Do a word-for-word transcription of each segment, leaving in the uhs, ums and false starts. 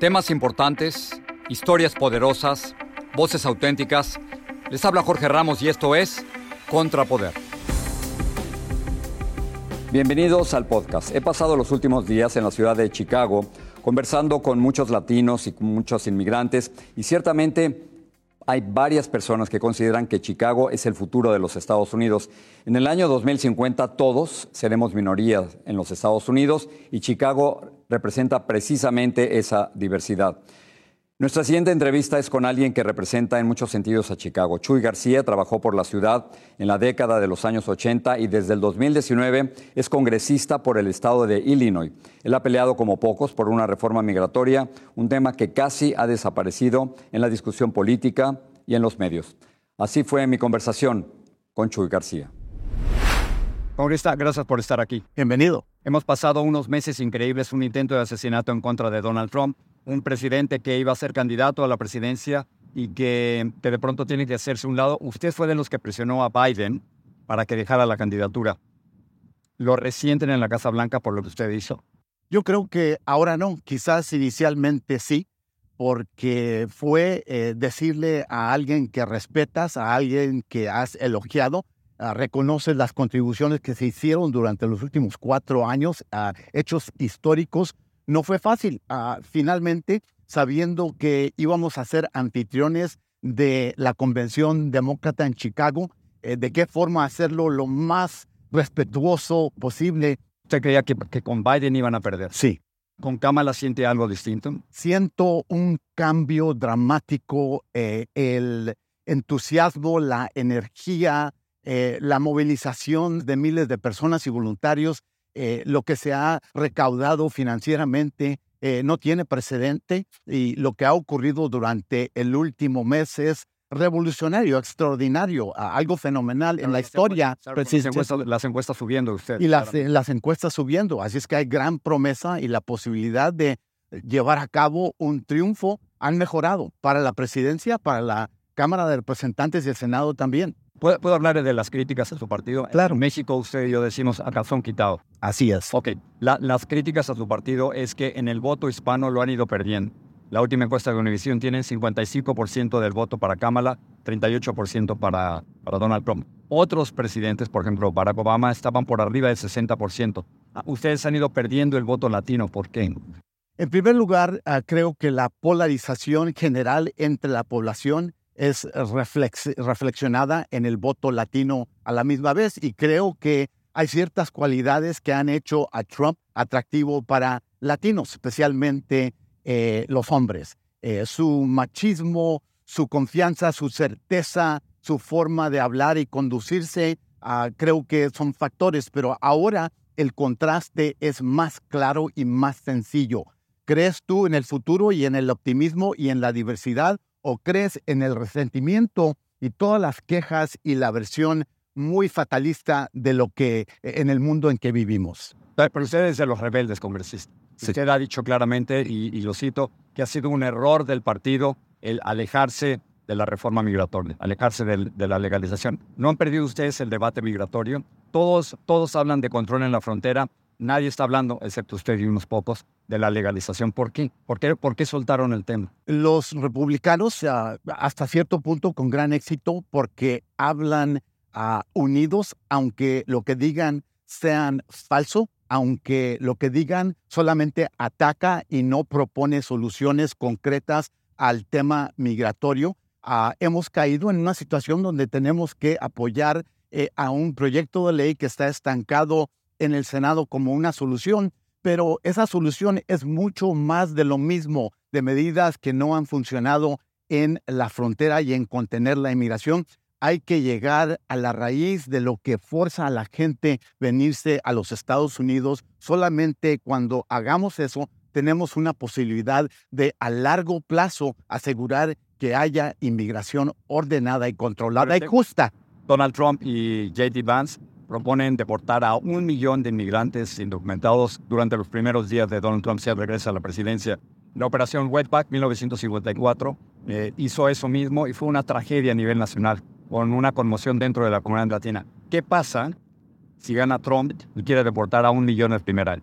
Temas importantes, historias poderosas, voces auténticas. Les habla Jorge Ramos y esto es Contrapoder. Bienvenidos al podcast. He pasado los últimos días en la ciudad de Chicago conversando con muchos latinos y con muchos inmigrantes y ciertamente hay varias personas que consideran que Chicago es el futuro de los Estados Unidos. En el año dos mil cincuenta todos seremos minorías en los Estados Unidos y Chicago representa precisamente esa diversidad. Nuestra siguiente entrevista es con alguien que representa en muchos sentidos a Chicago. Chuy García trabajó por la ciudad en la década de los años ochenta y desde el dos mil diecinueve es congresista por el estado de Illinois. Él ha peleado como pocos por una reforma migratoria, un tema que casi ha desaparecido en la discusión política y en los medios. Así fue mi conversación con Chuy García. Congresista, gracias por estar aquí. Bienvenido. Hemos pasado unos meses increíbles, un intento de asesinato en contra de Donald Trump, un presidente que iba a ser candidato a la presidencia y que, que de pronto tiene que hacerse un lado. Usted fue de los que presionó a Biden para que dejara la candidatura. ¿Lo resienten en la Casa Blanca por lo que usted hizo? Yo creo que ahora no. Quizás inicialmente sí, porque fue eh, decirle a alguien que respetas, a alguien que has elogiado, uh, reconoces las contribuciones que se hicieron durante los últimos cuatro años, uh, hechos históricos. No fue fácil. Uh, finalmente, sabiendo que íbamos a ser anfitriones de la convención demócrata en Chicago, eh, de qué forma hacerlo lo más respetuoso posible. ¿Usted creía que, que con Biden iban a perder? Sí. ¿Con Kamala siente algo distinto? Siento un cambio dramático, eh, el entusiasmo, la energía, eh, la movilización de miles de personas y voluntarios. Eh, lo que se ha recaudado financieramente eh, no tiene precedente y lo que ha ocurrido durante el último mes es revolucionario, extraordinario, algo fenomenal en la historia. Las encuestas, las encuestas subiendo usted. Y las, las encuestas subiendo, así es que hay gran promesa y la posibilidad de llevar a cabo un triunfo han mejorado para la presidencia, para la Cámara de Representantes y el Senado también. ¿Puedo, ¿Puedo hablar de las críticas a su partido? Claro. En México usted y yo decimos a calzón quitado. Así es. Ok, la, las críticas a su partido es que en el voto hispano lo han ido perdiendo. La última encuesta de Univision tiene cincuenta y cinco por ciento del voto para Kamala, treinta y ocho por ciento para, para Donald Trump. Otros presidentes, por ejemplo Barack Obama, estaban por arriba del sesenta por ciento. Ustedes han ido perdiendo el voto latino. ¿Por qué? En primer lugar, uh, creo que la polarización general entre la población es reflex, reflexionada en el voto latino a la misma vez y creo que hay ciertas cualidades que han hecho a Trump atractivo para latinos, especialmente eh, los hombres. Eh, su machismo, su confianza, su certeza, su forma de hablar y conducirse, uh, creo que son factores, pero ahora el contraste es más claro y más sencillo. ¿Crees tú en el futuro y en el optimismo y en la diversidad? ¿O crees en el resentimiento y todas las quejas y la versión muy fatalista de lo que en el mundo en que vivimos? Pero usted es de los rebeldes, congresista. Sí. Usted ha dicho claramente, y, y lo cito, que ha sido un error del partido el alejarse de la reforma migratoria, alejarse de, de la legalización. ¿No han perdido ustedes el debate migratorio? Todos, todos hablan de control en la frontera. Nadie está hablando, excepto usted y unos pocos, de la legalización. ¿Por qué? ¿Por qué, por qué soltaron el tema? Los republicanos, uh, hasta cierto punto, con gran éxito, porque hablan uh, unidos, aunque lo que digan sean falso, aunque lo que digan solamente ataca y no propone soluciones concretas al tema migratorio. Uh, hemos caído en una situación donde tenemos que apoyar eh, a un proyecto de ley que está estancado en el Senado como una solución, pero esa solución es mucho más de lo mismo, de medidas que no han funcionado en la frontera y en contener la inmigración. Hay que llegar a la raíz de lo que fuerza a la gente a venirse a los Estados Unidos. Solamente cuando hagamos eso, tenemos una posibilidad de a largo plazo asegurar que haya inmigración ordenada y controlada y justa. Donald Trump y J D Vance proponen deportar a un millón de inmigrantes indocumentados durante los primeros días de Donald Trump si regresa a la presidencia. La operación Wetback mil novecientos cincuenta y cuatro eh, hizo eso mismo y fue una tragedia a nivel nacional, con una conmoción dentro de la comunidad latina. ¿Qué pasa si gana Trump y quiere deportar a un millón el primer año?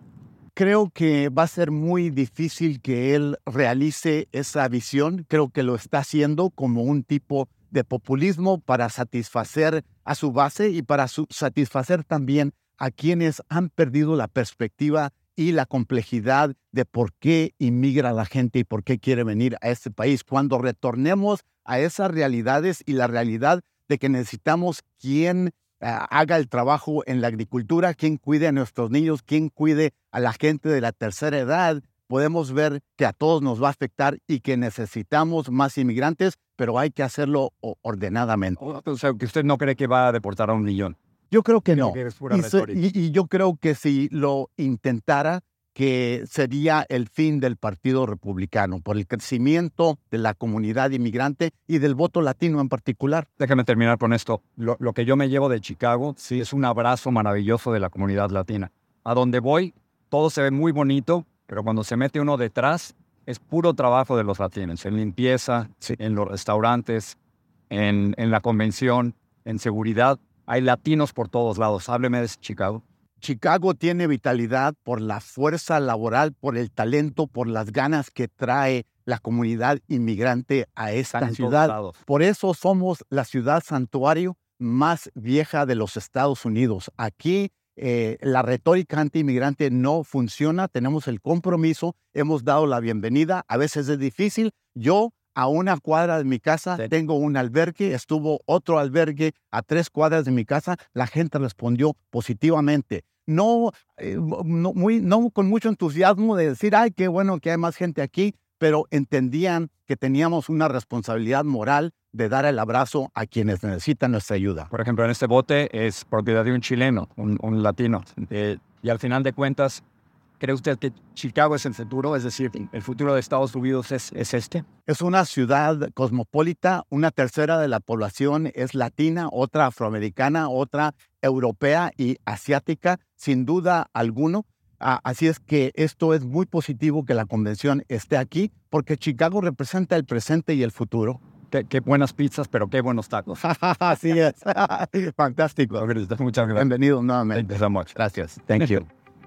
Creo que va a ser muy difícil que él realice esa visión. Creo que lo está haciendo como un tipo de populismo para satisfacer a su base y para su- satisfacer también a quienes han perdido la perspectiva y la complejidad de por qué inmigra la gente y por qué quiere venir a este país. Cuando retornemos a esas realidades y la realidad de que necesitamos quien uh, haga el trabajo en la agricultura, quien cuide a nuestros niños, quien cuide a la gente de la tercera edad, podemos ver que a todos nos va a afectar y que necesitamos más inmigrantes, pero hay que hacerlo ordenadamente. O sea, que usted no cree que va a deportar a un millón. Yo creo que Creo no. que es pura y, se- retórica. y- y yo creo que si lo intentara, que sería el fin del Partido Republicano, por el crecimiento de la comunidad inmigrante y del voto latino en particular. Déjame terminar con esto. Lo, lo que yo me llevo de Chicago es un abrazo maravilloso de la comunidad latina. A donde voy, todo se ve muy bonito, pero cuando se mete uno detrás, es puro trabajo de los latinos, en limpieza, Sí. en los restaurantes, en, en la convención, en seguridad. Hay latinos por todos lados. Hábleme de Chicago. Chicago tiene vitalidad por la fuerza laboral, por el talento, por las ganas que trae la comunidad inmigrante a esta Están en todos ciudad. lados. Por eso somos la ciudad santuario más vieja de los Estados Unidos. Aquí eh, la retórica anti-inmigrante no funciona, tenemos el compromiso, hemos dado la bienvenida, a veces es difícil. Yo a una cuadra de mi casa Sí. tengo un albergue, estuvo otro albergue a tres cuadras de mi casa, la gente respondió positivamente. No, eh, no, muy, no con mucho entusiasmo de decir, ay, qué bueno que hay más gente aquí, pero entendían que teníamos una responsabilidad moral de dar el abrazo a quienes necesitan nuestra ayuda. Por ejemplo, en este bote es propiedad de un chileno, un, un latino. Eh, y al final de cuentas, ¿cree usted que Chicago es el futuro? Es decir, ¿el futuro de Estados Unidos es, es este? Es una ciudad cosmopolita, una tercera de la población es latina, otra afroamericana, otra europea y asiática, sin duda alguno. Ah, así es que esto es muy positivo que la convención esté aquí, porque Chicago representa el presente y el futuro. Qué, qué buenas pizzas, pero qué buenos tacos. Así es. Fantástico. Muchas gracias. Bienvenido nuevamente. Thank you so much. Gracias. Thank you.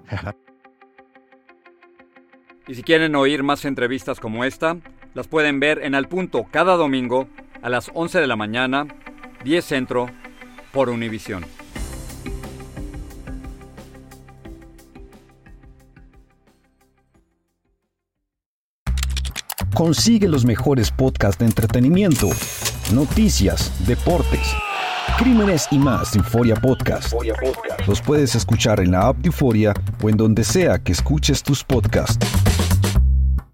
Y si quieren oír más entrevistas como esta, las pueden ver en Al Punto cada domingo a las once de la mañana, diez Centro, por Univisión. Consigue los mejores podcasts de entretenimiento, noticias, deportes, crímenes y más en Euforia Podcast. Los puedes escuchar en la app de Euforia o en donde sea que escuches tus podcasts.